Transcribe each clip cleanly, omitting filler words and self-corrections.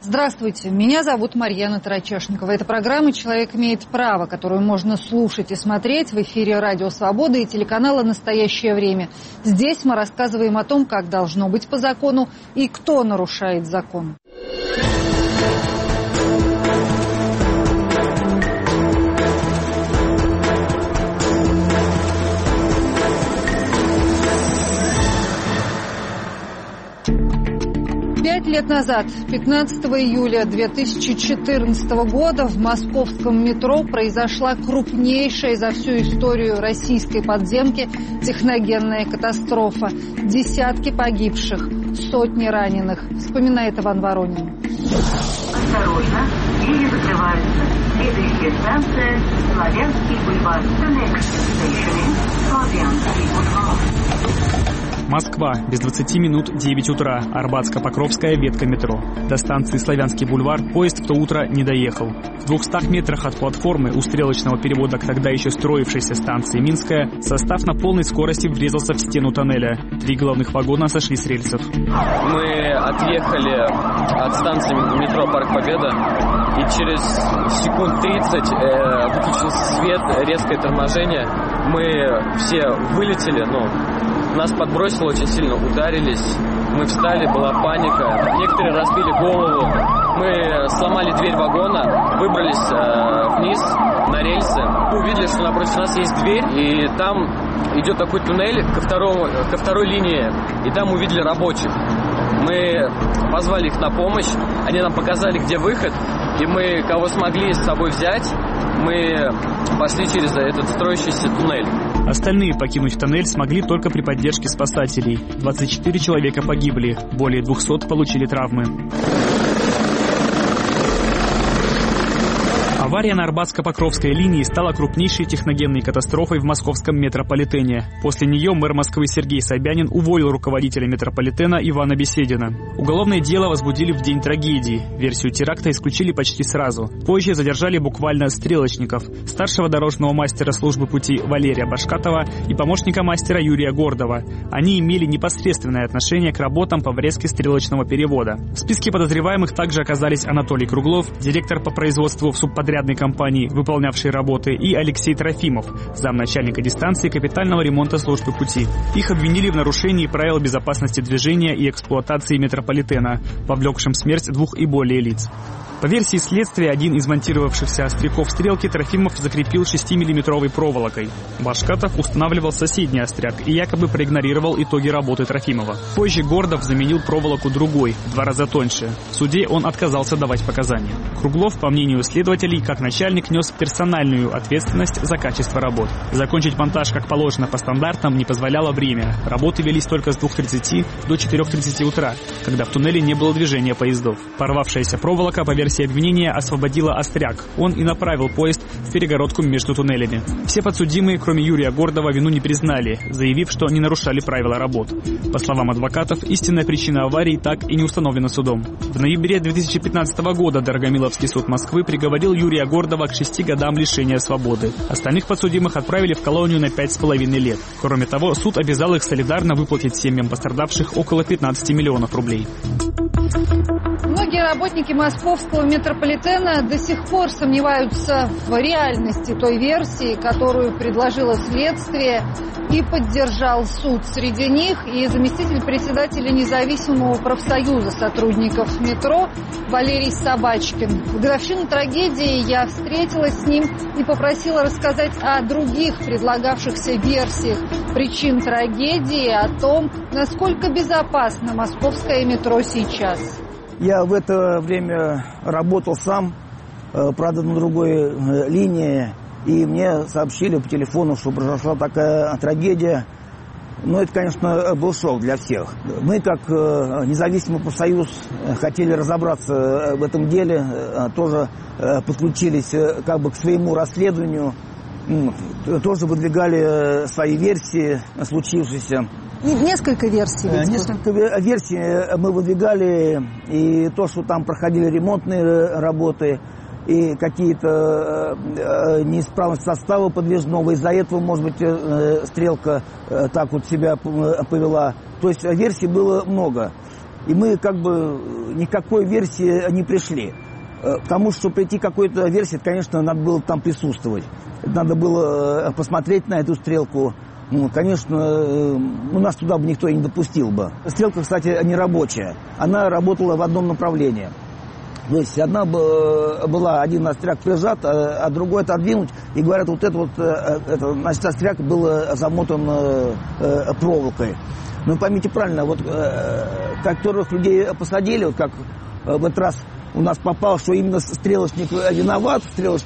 Здравствуйте, меня зовут Марьяна Тарачешникова. Это программа «Человек имеет право», которую можно слушать и смотреть в эфире «Радио Свобода» и телеканала «Настоящее время». Здесь мы рассказываем о том, как должно быть по закону и кто нарушает закон. Пять лет назад, 15 июля 2014 года, в московском метро произошла крупнейшая за всю историю российской подземки техногенная катастрофа. Десятки погибших, сотни раненых. Вспоминает Иван Воронин. Осторожно, двери закрываются. Следующая станция – Славянский бульвар. The next station is Славянский бульвар. Москва. Без 20 минут 9 утра. Арбатско-Покровская ветка метро. До станции Славянский бульвар поезд в то утро не доехал. В 200 метрах от платформы у стрелочного перевода к тогда еще строившейся станции Минская состав на полной скорости врезался в стену тоннеля. 3 головных вагона сошли с рельсов. Мы отъехали от станции метро Парк Победа, и через секунд 30 выключился свет, резкое торможение. Мы все вылетели, нас подбросило очень сильно, ударились. Мы встали, была паника. Некоторые разбили голову. Мы сломали дверь вагона, выбрались вниз на рельсы. Увидели, что напротив нас есть дверь, и там идет такой туннель ко второй линии. И там увидели рабочих. Мы позвали их на помощь. Они нам показали, где выход. И мы, кого смогли с собой взять, мы пошли через этот строящийся туннель. Остальные покинуть тоннель смогли только при поддержке спасателей. 24 человека погибли, более 200 получили травмы. Авария на Арбатско-Покровской линии стала крупнейшей техногенной катастрофой в московском метрополитене. После нее мэр Москвы Сергей Собянин уволил руководителя метрополитена Ивана Беседина. Уголовное дело возбудили в день трагедии. Версию теракта исключили почти сразу. Позже задержали буквально стрелочников, старшего дорожного мастера службы пути Валерия Башкатова и помощника мастера Юрия Гордова. Они имели непосредственное отношение к работам по врезке стрелочного перевода. В списке подозреваемых также оказались Анатолий Круглов, директор по производству в субподрядной компании, выполнявшей работы, и Алексей Трофимов, замначальника дистанции капитального ремонта службы пути. Их обвинили в нарушении правил безопасности движения и эксплуатации метрополитена, повлекшем смерть 2 и более лиц. По версии следствия, один из монтировавшихся остряков стрелки Трофимов закрепил 6-миллиметровой проволокой. Башкатов устанавливал соседний остряк и якобы проигнорировал итоги работы Трофимова. Позже Гордов заменил проволоку другой, в 2 раза тоньше. В суде он отказался давать показания. Круглов, по мнению следователей, как начальник нес персональную ответственность за качество работ. Закончить монтаж как положено по стандартам не позволяло время. Работы велись только с 2:30 до 4:30 утра, когда в туннеле не было движения поездов. Порвавшаяся проволока, по версии обвинения, освободила остряк. Он и направил поезд в перегородку между туннелями. Все подсудимые, кроме Юрия Гордова, вину не признали, заявив, что не нарушали правила работ. По словам адвокатов, истинная причина аварии так и не установлена судом. В ноябре 2015 года Дорогомиловский суд Москвы приговорил Юрия Гордова к 6 годам лишения свободы. Остальных подсудимых отправили в колонию на 5,5 лет. Кроме того, суд обязал их солидарно выплатить семьям пострадавших около 15 миллионов рублей. Многие работники московского метрополитена до сих пор сомневаются в реальности той версии, которую предложило следствие и поддержал суд. Среди них и заместитель председателя независимого профсоюза сотрудников метро Валерий Собачкин. В годовщину трагедии я встретилась с ним и попросила рассказать о других предлагавшихся версиях причин трагедии, о том, насколько безопасно московское метро сейчас. Я в это время работал сам, правда, на другой линии, и мне сообщили по телефону, что произошла такая трагедия. Но это, конечно, был шок для всех. Мы, как независимый профсоюз, хотели разобраться в этом деле, тоже подключились как бы к своему расследованию, тоже выдвигали свои версии случившейся. Несколько версий. Несколько версий мы выдвигали, и то, что там проходили ремонтные работы, и какие-то неисправности состава подвижного. Из-за этого, может быть, стрелка так вот себя повела. То есть версий было много. И мы как бы никакой версии не пришли. Потому что прийти к какой-то версии, конечно, надо было там присутствовать. Надо было посмотреть на эту стрелку. Ну, конечно, нас туда бы никто и не допустил бы. Стрелка, кстати, не рабочая. Она работала в одном направлении. То есть одна была, один остряк прижат, а другой отодвинуть. И говорят, вот значит, остряк был замотан проволокой. Ну, поймите правильно, вот которых людей посадили, вот как в этот раз у нас попало, что именно стрелочник виноват.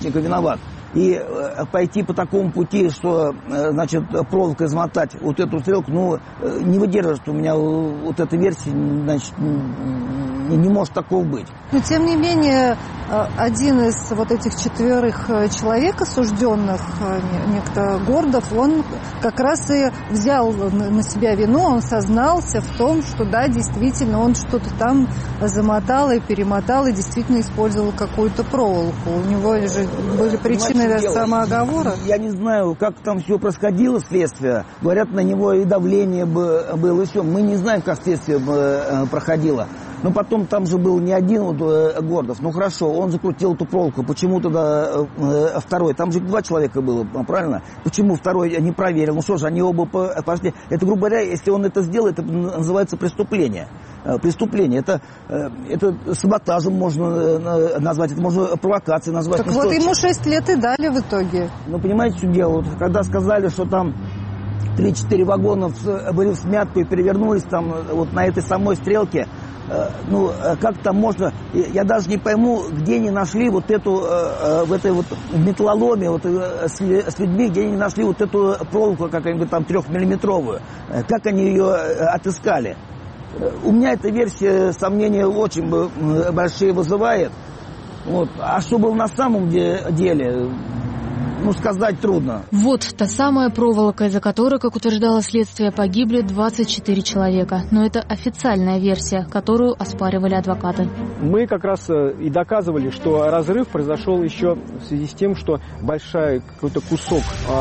И пойти по такому пути, что, значит, проволокой измотать вот эту стрелку, ну, не выдерживает у меня вот эта версия, значит, не может такого быть. Но, тем не менее, один из вот этих 4 человек осужденных, некто Гордов, он как раз и взял на себя вину, он сознался в том, что да, действительно, он что-то там замотал и перемотал, и действительно использовал какую-то проволоку. У него же были причины самооговора. Я не знаю, как там все происходило, следствие. Говорят, на него и давление было, и все. Мы не знаем, как следствие проходило. Но потом там же был не один вот Гордов. Ну хорошо, он закрутил эту проволоку. Почему тогда второй? Там же 2 человека было, правильно? Почему второй не проверил? Ну что же, они оба пошли. Это, грубо говоря, если он это сделал, это называется преступление. Преступление. Это саботажем можно назвать, это можно провокацией назвать. Так вот ему 6 лет и дали в итоге. Ну понимаете, что дело? Вот, когда сказали, что там 3-4 вагона были в смятку и перевернулись там вот на этой самой стрелке, ну, как там можно, я даже не пойму, где они нашли вот эту, в этой вот металлоломе, вот с людьми, где они нашли вот эту проволоку, какую-нибудь там 3-миллиметровую, как они ее отыскали. У меня эта версия сомнения очень большие вызывает. Вот. А что было на самом деле, ну, сказать трудно. Вот та самая проволока, из-за которой, как утверждало следствие, погибли 24 человека. Но это официальная версия, которую оспаривали адвокаты. Мы как раз и доказывали, что разрыв произошел еще в связи с тем, что большой какой-то кусок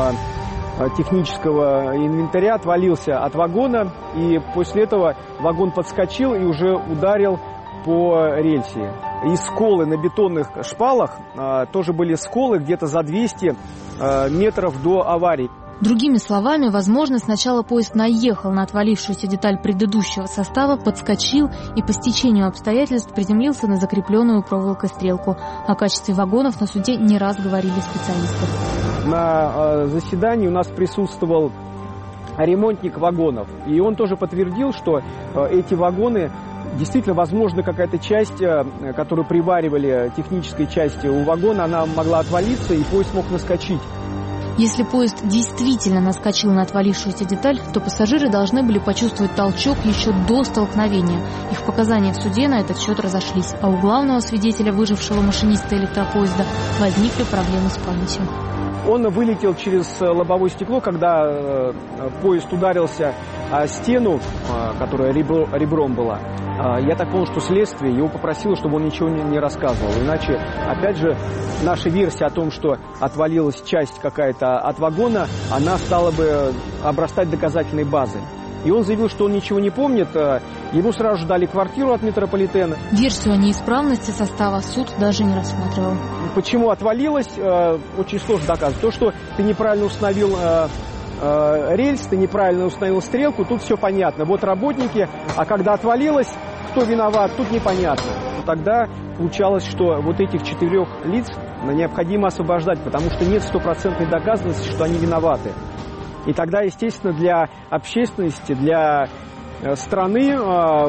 технического инвентаря отвалился от вагона, и после этого вагон подскочил и уже ударил по рельсе. И сколы на бетонных шпалах тоже были сколы где-то за 200 метров до аварии. Другими словами, возможно, сначала поезд наехал на отвалившуюся деталь предыдущего состава, подскочил и по стечению обстоятельств приземлился на закрепленную проволокой стрелку. О качестве вагонов на суде не раз говорили специалисты. На заседании у нас присутствовал ремонтник вагонов, и он тоже подтвердил, что эти вагоны действительно, возможно, какая-то часть, которую приваривали технической части у вагона, она могла отвалиться, и поезд мог наскочить. Если поезд действительно наскочил на отвалившуюся деталь, то пассажиры должны были почувствовать толчок еще до столкновения. Их показания в суде на этот счет разошлись, а у главного свидетеля, выжившего машиниста электропоезда, возникли проблемы с памятью. Он вылетел через лобовое стекло, когда поезд ударился о стену, которая ребром была. Я так понял, что следствие его попросило, чтобы он ничего не рассказывал. Иначе, опять же, наша версия о том, что отвалилась часть какая-то от вагона, она стала бы обрастать доказательной базой. И он заявил, что он ничего не помнит. Ему сразу же дали квартиру от метрополитена. Версию о неисправности состава суд даже не рассматривал. Почему отвалилось, очень сложно доказывать. То, что ты неправильно установил рельс, ты неправильно установил стрелку, тут все понятно. Вот работники, а когда отвалилось, кто виноват, тут непонятно. Тогда получалось, что вот этих 4 лиц необходимо освобождать, потому что нет стопроцентной доказанности, что они виноваты. И тогда, естественно, для общественности, для страны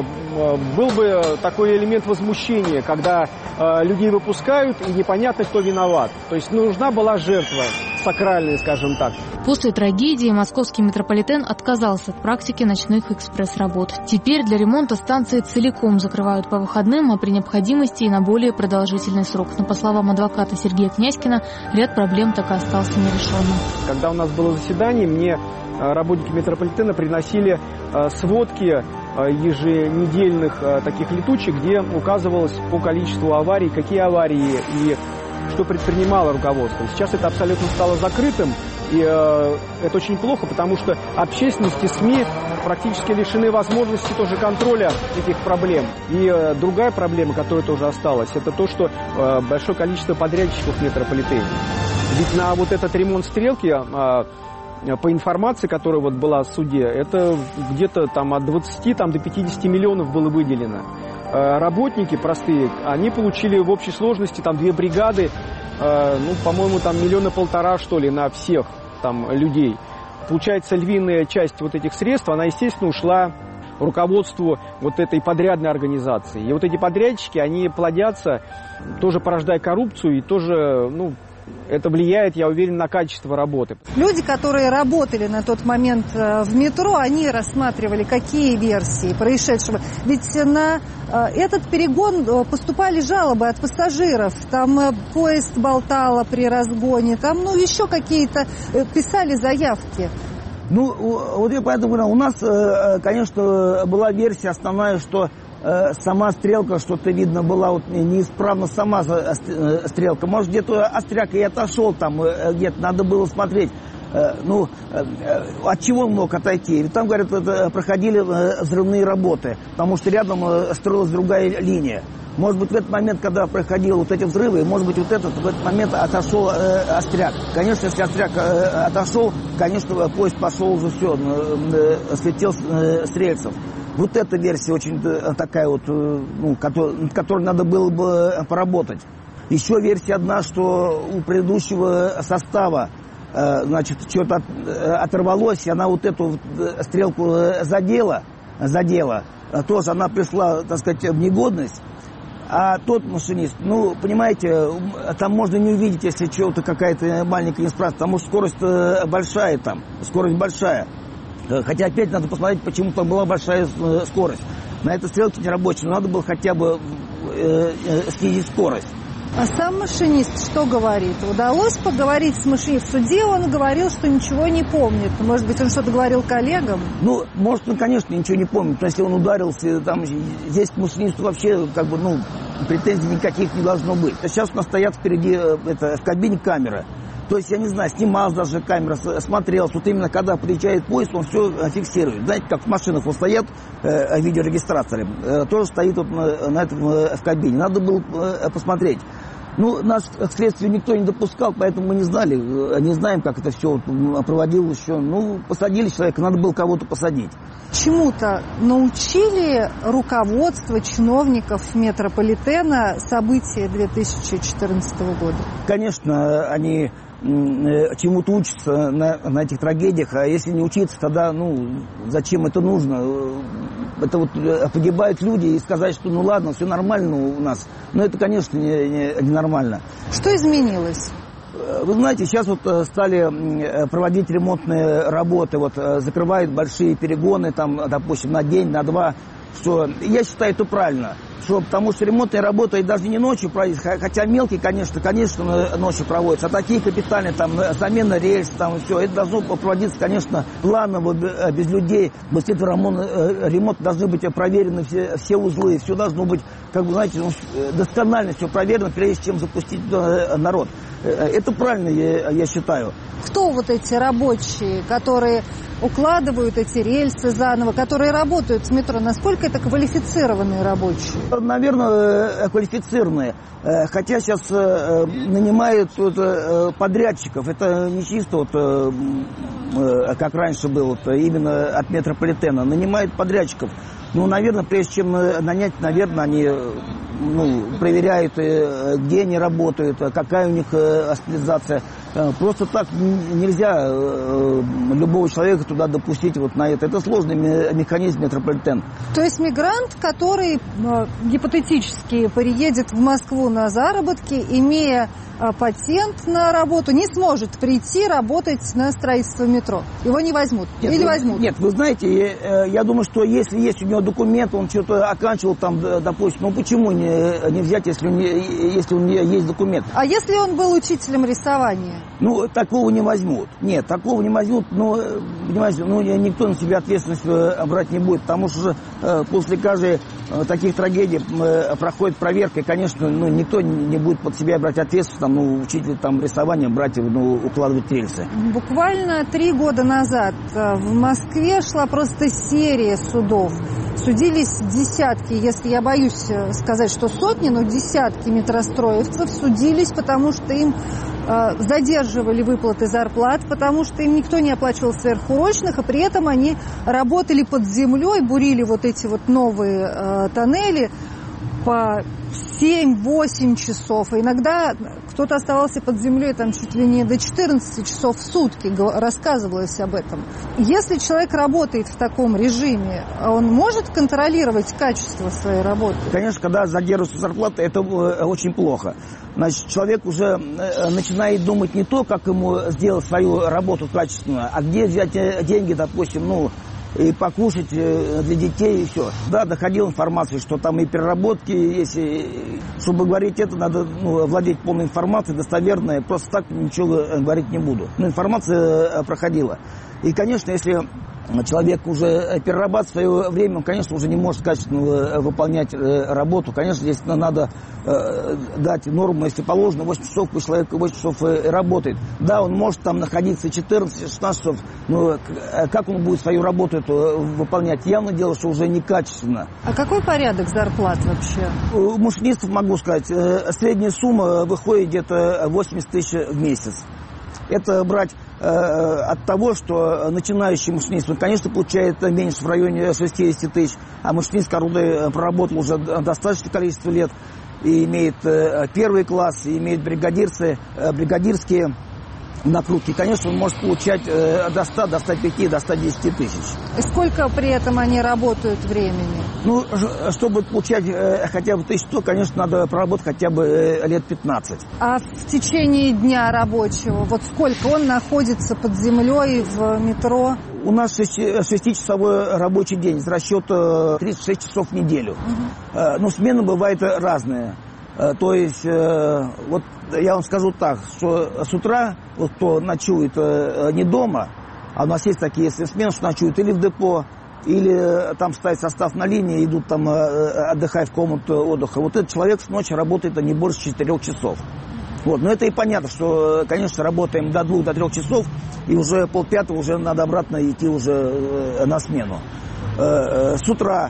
был бы такой элемент возмущения, когда людей выпускают и непонятно, кто виноват. То есть нужна была жертва сакральная, скажем так. После трагедии московский метрополитен отказался от практики ночных экспресс-работ. Теперь для ремонта станции целиком закрывают по выходным, а при необходимости и на более продолжительный срок. Но, по словам адвоката Сергея Князькина, ряд проблем так и остался нерешенным. Когда у нас было заседание, мне работники метрополитена приносили сводки еженедельных таких летучек, где указывалось по количеству аварий, какие аварии и что предпринимало руководство. Сейчас это абсолютно стало закрытым, И это очень плохо, потому что общественность и СМИ практически лишены возможности тоже контроля этих проблем. И другая проблема, которая тоже осталась, это то, что большое количество подрядчиков в метрополитене. Ведь на вот этот ремонт стрелки, по информации, которая вот была в суде, это где-то там от 20 до 50 миллионов было выделено. Работники простые, они получили в общей сложности там 2 бригады, по-моему, там 1,5 миллиона, что ли, на всех там людей. Получается, львиная часть вот этих средств, она, естественно, ушла руководству вот этой подрядной организации. И вот эти подрядчики, они плодятся, тоже порождая коррупцию, и тоже, это влияет, я уверен, на качество работы. Люди, которые работали на тот момент в метро, они рассматривали, какие версии происшедшего. Ведь на этот перегон поступали жалобы от пассажиров. Там поезд болтало при разгоне, там, еще какие-то писали заявки. Вот я поэтому говорю, у нас, конечно, была версия основная, что сама стрелка, что-то видно, была вот неисправна сама стрелка. Может, где-то остряк и отошел там, где-то надо было смотреть. От чего он мог отойти? Ведь там, говорят, проходили взрывные работы, потому что рядом строилась другая линия. Может быть, в этот момент, когда проходили вот эти взрывы, может быть, в этот момент отошел остряк. Конечно, если остряк отошел, конечно, поезд пошел уже все, слетел с рельсов. Вот эта версия очень такая вот, над которой надо было бы поработать. Еще версия одна, что у предыдущего состава, что-то оторвалось, и она вот эту стрелку задела. Тоже она пришла, так сказать, в негодность. А тот машинист, понимаете, там можно не увидеть, если чего-то какая-то маленькая неисправность, потому что скорость большая там, Хотя опять надо посмотреть, почему там была большая скорость. На этой стрелке нерабочей надо было хотя бы снизить скорость. А сам машинист что говорит? Удалось поговорить с машинистом? В суде он говорил, что ничего не помнит. Может быть, он что-то говорил коллегам? Может, он, конечно, ничего не помнит. Потому что если он ударился, там, здесь к машинисту вообще, претензий никаких не должно быть. Сейчас у нас стоят впереди, в кабине камеры. То есть, я не знаю, снимал даже камера, смотрел, вот именно когда приезжает поезд, он все фиксирует. Знаете, как в машинах вот стоят видеорегистраторы, тоже стоит вот на этом в кабине. Надо было посмотреть. Нас к следствию никто не допускал, поэтому мы не знаем, как это все проводилось еще. Посадили человека, надо было кого-то посадить. Чему-то научили руководство чиновников метрополитена события 2014 года? Конечно, они чему-то учатся на этих трагедиях, а если не учиться, тогда, зачем это нужно? Это вот погибают люди, и сказать, что ладно, все нормально у нас, это, конечно, не нормально. Что изменилось? Вы знаете, сейчас вот стали проводить ремонтные работы, закрывают большие перегоны, там, допустим, на день, на два. Что я считаю, это правильно, потому что ремонтные работы даже не ночью проводятся, хотя мелкие, конечно, ночью проводятся, а такие капитальные, там, замена рельс, там, все, это должно проводиться, конечно, планово, без людей, без этого ремонта должны быть проверены все узлы, все должно быть, досконально все проверено, прежде чем запустить народ. Это правильно, я считаю. Кто вот эти рабочие, которые укладывают эти рельсы заново, которые работают в метро? Насколько это квалифицированные рабочие? Наверное, квалифицированные. Хотя сейчас нанимают подрядчиков. Это не чисто как раньше было, именно от метрополитена. Нанимают подрядчиков. Наверное, прежде чем нанять, они проверяют, где они работают, какая у них специализация. Просто так нельзя любого человека туда допустить на это. Это сложный механизм метрополитен. То есть мигрант, который гипотетически приедет в Москву на заработки, имея патент на работу, не сможет прийти работать на строительство метро? Его не возьмут? Или возьмут? Нет, вы знаете, я думаю, что если есть у него документ, он что-то оканчивал там, допустим, почему не взять, если у него есть документ? А если он был учителем рисования? Такого не возьмут. Нет, такого не возьмут, понимаете, никто на себя ответственность брать не будет, потому что после каждой таких трагедий проходит проверка, и, конечно, никто не будет под себя брать ответственность, там, учитель там рисования брать, укладывать рельсы. Буквально 3 года назад в Москве шла просто серия судов. Судились десятки, если я боюсь сказать, что сотни, но десятки метростроевцев судились, потому что им задерживали выплаты зарплат, потому что им никто не оплачивал сверхурочных, а при этом они работали под землей, бурили вот эти вот новые тоннели по 7-8 часов. И иногда кто-то оставался под землей там чуть ли не до 14 часов в сутки, рассказывалось об этом. Если человек работает в таком режиме, он может контролировать качество своей работы? Конечно, когда задерживаются зарплаты, это очень плохо. Значит, человек уже начинает думать не то, как ему сделать свою работу качественную, а где взять деньги, допустим, и покушать для детей, и все. Да, доходила информация, что там и переработки есть. Чтобы говорить это, надо владеть полной информацией, достоверной. Просто так ничего говорить не буду. Но информация проходила. И, конечно, если человек уже перерабатывает свое время, он, конечно, уже не может качественно выполнять работу. Конечно, здесь надо дать норму, если положено, 8 часов, пусть человек 8 часов работает. Да, он может там находиться 14-16 часов, но как он будет свою работу эту выполнять? Явно дело, что уже некачественно. А какой порядок зарплат вообще? У машинистов, могу сказать, средняя сумма выходит где-то 80 тысяч в месяц. Это брать от того, что начинающий машинист, конечно, получает меньше, в районе 60 тысяч, а машинист, который проработал уже достаточное количество лет и имеет первый класс, и имеет бригадирские накрутки, конечно, он может получать до 100, до 105, до 110 тысяч. И сколько при этом они работают времени? Чтобы получать хотя бы 1100, конечно, надо проработать хотя бы лет 15. А в течение дня рабочего, вот сколько он находится под землей в метро? У нас 6-часовой рабочий день, с расчета 36 часов в неделю. Но смены бывают разные. То есть, вот я вам скажу так, что с утра, вот кто ночует не дома, а у нас есть такие, если смены, что ночуют или в депо, или там ставят состав на линии, идут там отдыхать в комнату отдыха. Вот этот человек с ночи работает не больше 4 часов. Вот. Но это и понятно, что, конечно, работаем до 2-3 часов, и уже 4:30 уже надо обратно идти уже на смену. С утра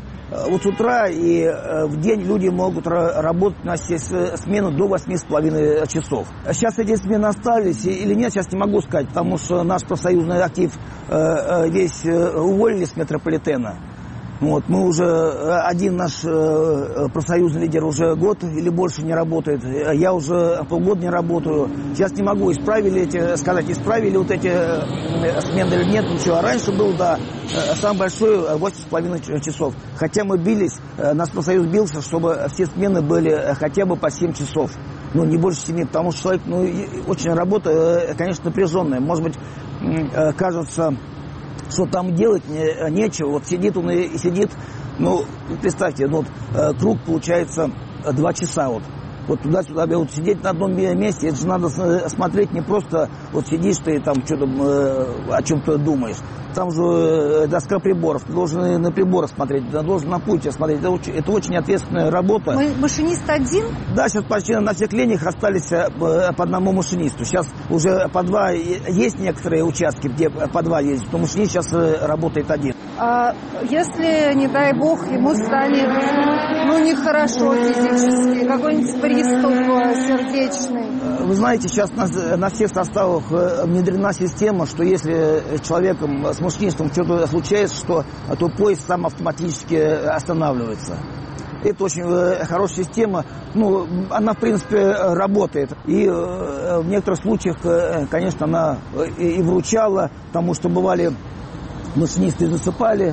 и в день люди могут работать, у нас есть смену до 8,5 часов. Сейчас эти смены остались или нет, сейчас не могу сказать, потому что наш профсоюзный актив весь уволили с метрополитена. Вот, мы уже, один наш профсоюзный лидер уже год или больше не работает, я уже полгода не работаю. Сейчас не могу исправили вот эти смены или нет, ничего. А раньше был, да, самый большой 8,5 часов. Хотя мы бились, наш профсоюз бился, чтобы все смены были хотя бы по 7 часов. Не больше 7, потому что человек, очень работа, конечно, напряженная. Может быть, кажется, что там делать нечего. Вот сидит он и сидит, представьте, круг получается 2 часа. Вот туда-сюда, вот сидеть на одном месте, это же надо смотреть, не просто вот сидишь ты там что-то о чем-то думаешь. Там же доска приборов, ты должен на приборы смотреть, ты должен на пульте смотреть. Это очень ответственная работа. Машинист один? Да, сейчас почти на всех линиях остались по одному машинисту. Сейчас уже по 2, есть некоторые участки, где по 2 ездят, но машинист сейчас работает один. А если, не дай бог, ему станет нехорошо физически, какой-нибудь приступ сердечный? Вы знаете, сейчас на всех составах внедрена система, что если человеком с машинистом что-то случается, то поезд сам автоматически останавливается. Это очень хорошая система. Она, в принципе, работает. И в некоторых случаях, конечно, она и выручала, потому что бывали машинисты засыпали.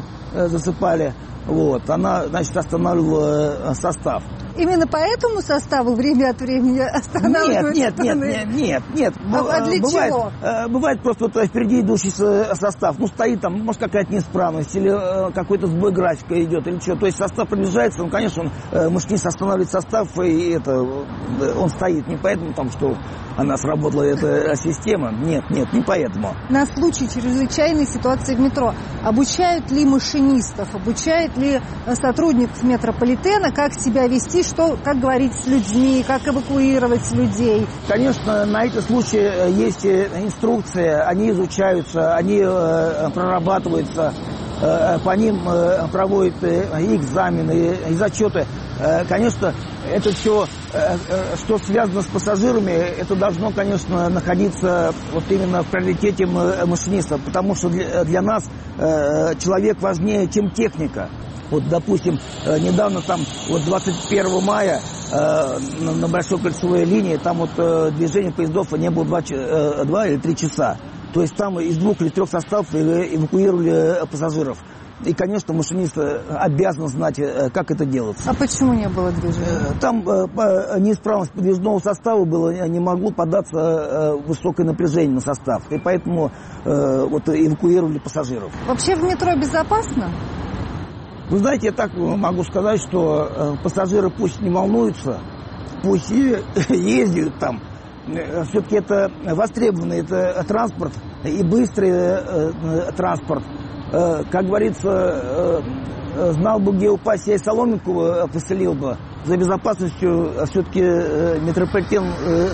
Вот. Она, значит, останавливала состав. Именно по этому составу время от времени останавливают? Нет. А для чего? Бывает просто впереди идущий состав. стоит там, может, какая-то неисправность, или какой-то сбой графика идет, или что. То есть состав приближается, конечно, машинист останавливает состав, и он стоит. Не поэтому, что она сработала, эта система. Нет, не поэтому. На случай чрезвычайной ситуации в метро обучают ли машинистов, обучают ли сотрудников метрополитена, как себя вести, что, как говорить с людьми, как эвакуировать людей? Конечно, на эти случаи есть инструкция, они изучаются, они прорабатываются, по ним проводят и экзамены, и зачеты. Конечно, это все, что связано с пассажирами, это должно, конечно, находиться вот именно в приоритете машиниста, потому что для нас человек важнее, чем техника. Вот, допустим, недавно там, вот 21 мая на Большой кольцевой линии, там вот движение поездов не было 2 или 3 часа. То есть там из 2 или 3 составов эвакуировали пассажиров. И, конечно, машинист обязан знать, как это делается. А почему не было движения? Там неисправность подвижного состава была, не могло податься высокое напряжение на состав. И поэтому вот эвакуировали пассажиров. Вообще в метро безопасно? Вы знаете, я так могу сказать, что пассажиры пусть не волнуются, пусть и ездят там. Все-таки это востребованный это транспорт и быстрый транспорт. Как говорится, знал бы, где упасть, я и соломинку постелил бы. За безопасностью все-таки метрополитен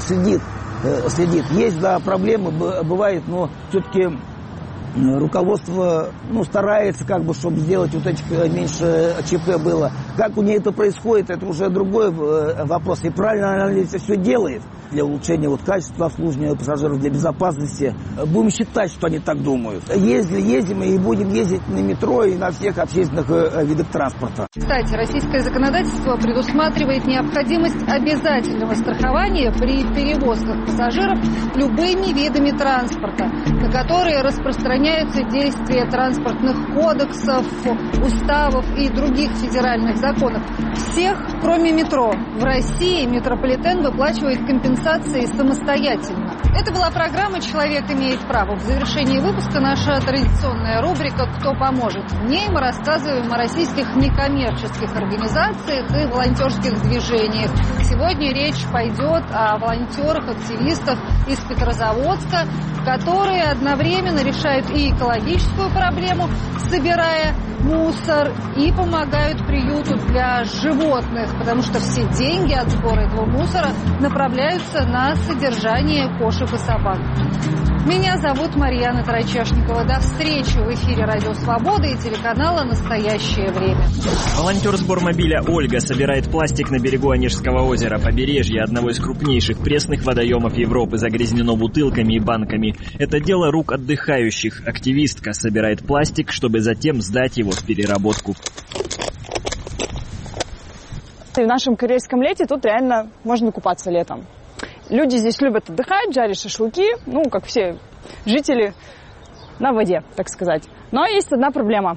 следит. Есть, да, проблемы, бывает, но все-таки руководство старается, как бы, чтобы сделать вот этих меньше ЧП было. Как у нее это происходит, это уже другой вопрос. И правильно она это все делает для улучшения качества обслуживания пассажиров, для безопасности. Будем считать, что они так думают. Ездим и будем ездить на метро и на всех общественных видах транспорта. Кстати, российское законодательство предусматривает необходимость обязательного страхования при перевозках пассажиров любыми видами транспорта, на которые распространяются действия транспортных кодексов, уставов и других федеральных законов. Всех, кроме метро. В России метрополитен выплачивает компенсации самостоятельно. Это была программа «Человек имеет право». В завершении выпуска наша традиционная рубрика «Кто поможет?». В ней мы рассказываем о российских некоммерческих организациях и волонтерских движениях. Сегодня речь пойдет о волонтерах, активистах из Петрозаводска, которые одновременно решают и экологическую проблему, собирая мусор, и помогают приюту для животных, потому что все деньги от сбора этого мусора направляются на содержание кошек и собак. Меня зовут Марьяна Тарачешникова. До встречи в эфире Радио Свобода и телеканала «Настоящее время». Волонтер сбормобиля Ольга собирает пластик на берегу Онежского озера. Побережье одного из крупнейших пресных водоемов Европы загрязнено бутылками и банками. Это дело рук отдыхающих. Активистка собирает пластик, чтобы затем сдать его в переработку. В нашем корейском лете тут реально можно купаться летом. Люди здесь любят отдыхать, жарить шашлыки, как все жители на воде, так сказать. Но есть одна проблема.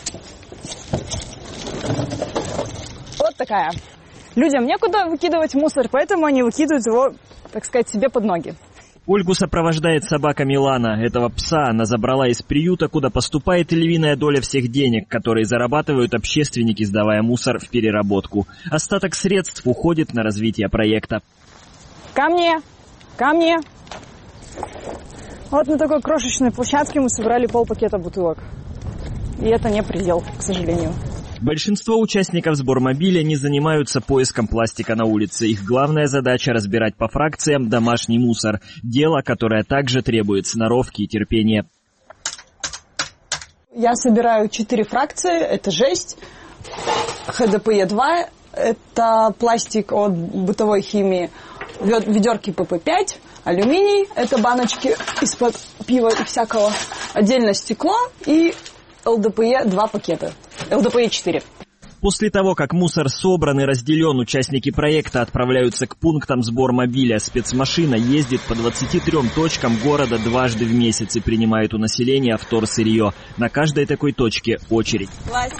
Вот такая. Людям некуда выкидывать мусор, поэтому они выкидывают его, так сказать, себе под ноги. Ольгу сопровождает собака Милана. Этого пса она забрала из приюта, куда поступает львиная доля всех денег, которые зарабатывают общественники, сдавая мусор в переработку. Остаток средств уходит на развитие проекта. Ко мне. Вот на такой крошечной площадке мы собрали полпакета бутылок. И это не предел, к сожалению. Большинство участников сбормобиля не занимаются поиском пластика на улице. Их главная задача — разбирать по фракциям домашний мусор. Дело, которое также требует сноровки и терпения. Я собираю 4 фракции. Это жесть, ХДПЕ-2, это пластик от бытовой химии, ведерки ПП-5, алюминий, это баночки из-под пива и всякого, отдельно стекло и ЛДПЕ 2 пакета, ЛДПЕ 4. После того, как мусор собран и разделен, участники проекта отправляются к пунктам сбормобиля. Спецмашина ездит по 23 точкам города дважды в месяц и принимает у населения вторсырье. На каждой такой точке очередь.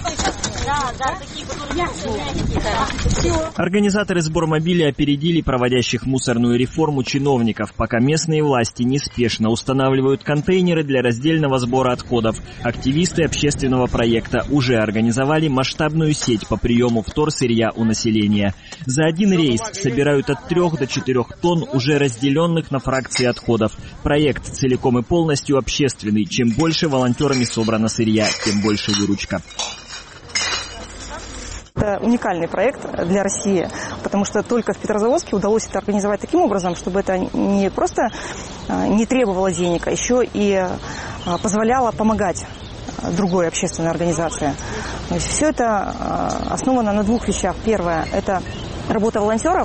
Организаторы сбормобиля опередили проводящих мусорную реформу чиновников, пока местные власти неспешно устанавливают контейнеры для раздельного сбора отходов. Активисты общественного проекта уже организовали масштабную сеть по приему вторсырья у населения. За один рейс собирают от 3 до 4 тонн уже разделенных на фракции отходов. Проект целиком и полностью общественный. Чем больше волонтерами собрано сырья, тем больше выручка. Это уникальный проект для России, потому что только в Петрозаводске удалось это организовать таким образом, чтобы это не просто не требовало денег, а еще и позволяло помогать другой общественной организации. То есть все это основано на двух вещах. Первое – это работа волонтеров.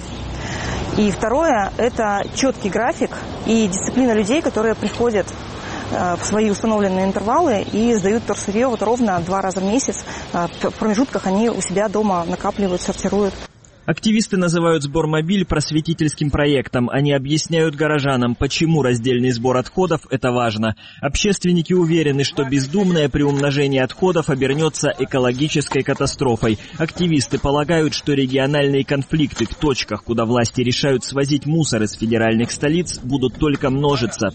И второе – это четкий график и дисциплина людей, которые приходят в свои установленные интервалы и сдают вторсырье вот ровно 2 раза в месяц. В промежутках они у себя дома накапливают, сортируют. Активисты называют сбормобиль просветительским проектом. Они объясняют горожанам, почему раздельный сбор отходов – это важно. Общественники уверены, что бездумное приумножение отходов обернется экологической катастрофой. Активисты полагают, что региональные конфликты в точках, куда власти решают свозить мусор из федеральных столиц, будут только множиться.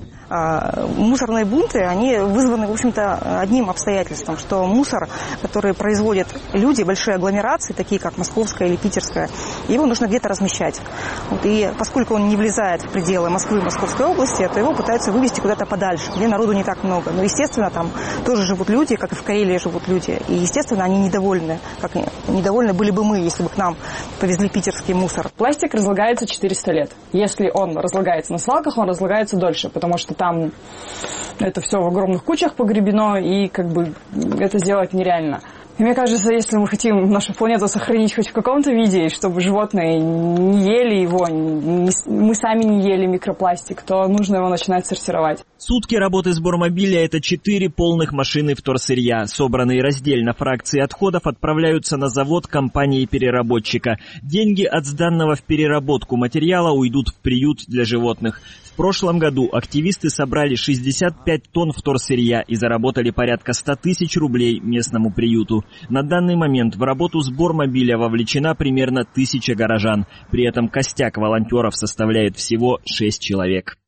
Мусорные бунты, они вызваны, в общем-то, одним обстоятельством, что мусор, который производят люди, большие агломерации, такие как Московская или Питерская, его нужно где-то размещать. И поскольку он не влезает в пределы Москвы и Московской области, то его пытаются вывести куда-то подальше, где народу не так много. Но, естественно, там тоже живут люди, как и в Карелии живут люди. И, естественно, они недовольны. Как недовольны были бы мы, если бы к нам повезли питерский мусор. Пластик разлагается 400 лет. Если он разлагается на свалках, он разлагается дольше, потому что там это все в огромных кучах погребено, и как бы это сделать нереально. И мне кажется, если мы хотим нашу планету сохранить хоть в каком-то виде, чтобы животные не ели его, мы сами не ели микропластик, то нужно его начинать сортировать. Сутки работы сбормобиля – это 4 полных машины вторсырья. Собранные раздельно фракции отходов отправляются на завод компании-переработчика. Деньги от сданного в переработку материала уйдут в приют для животных. В прошлом году активисты собрали 65 тонн вторсырья и заработали порядка 100 тысяч рублей местному приюту. На данный момент в работу сбормобиля вовлечена примерно 1000 горожан. При этом костяк волонтеров составляет всего 6 человек.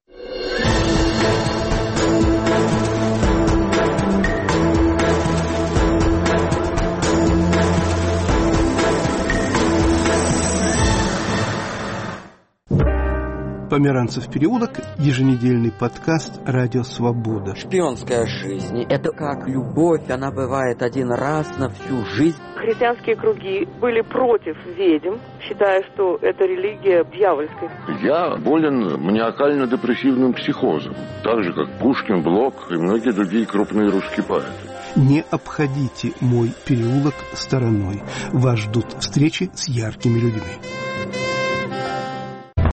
Померанцев переулок, еженедельный подкаст «Радио Свобода». Шпионская жизнь – это как любовь, она бывает один раз на всю жизнь. Христианские круги были против ведьм, считая, что это религия дьявольская. Я болен маниакально-депрессивным психозом, так же, как Пушкин, Блок и многие другие крупные русские поэты. Не обходите мой переулок стороной. Вас ждут встречи с яркими людьми.